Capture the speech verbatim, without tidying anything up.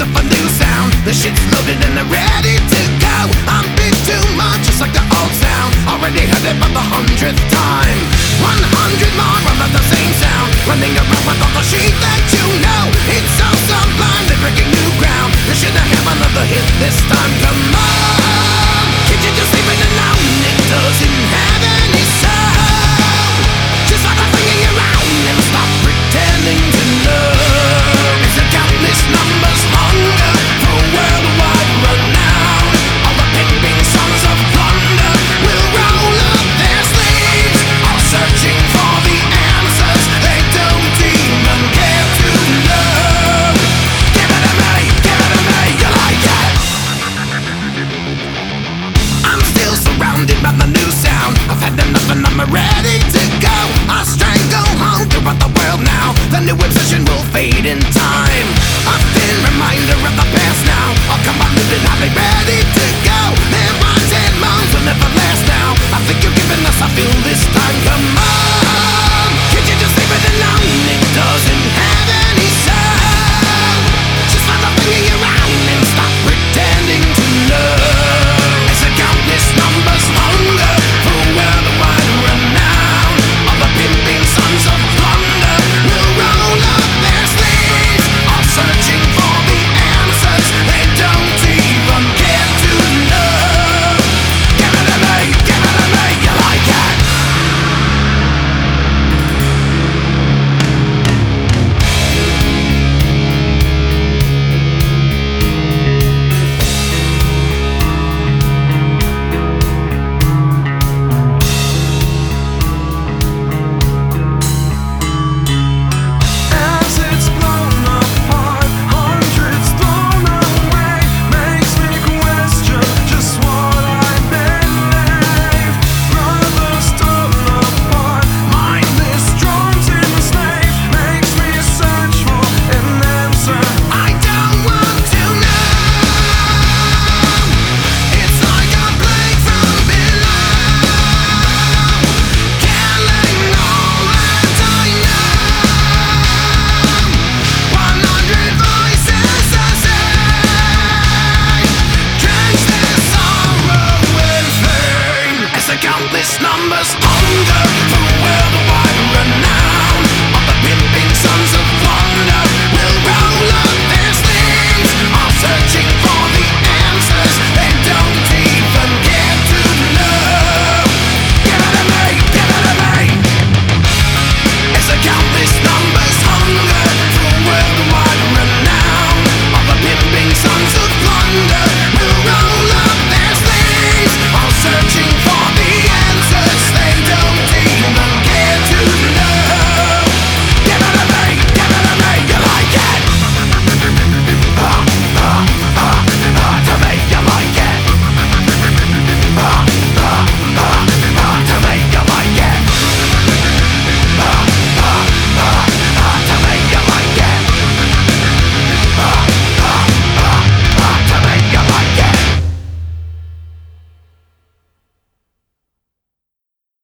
up a new sound. The shit's loaded and they're ready to go. I'm big too much, just like the old sound. Already heard it for the hundredth time. One hundred more of the same sound, running around with all the shit that you know. It's so sublime, they're breaking new ground. You should have another hit this time, come on. Can't you just leave it alone? It doesn't have any sound. Just start ringing around and stop pretending to know. It's a countless numbers longer for worldwide renown. All the pimping sons of plunder will roll up their sleeves, all searching for the answers they don't even care to know. Give it to me, give it to me, you like it? I'm still surrounded by the new sound. I've had enough and I'm ready to go. I'll strangle home throughout the world now. The new obsession will fade in time.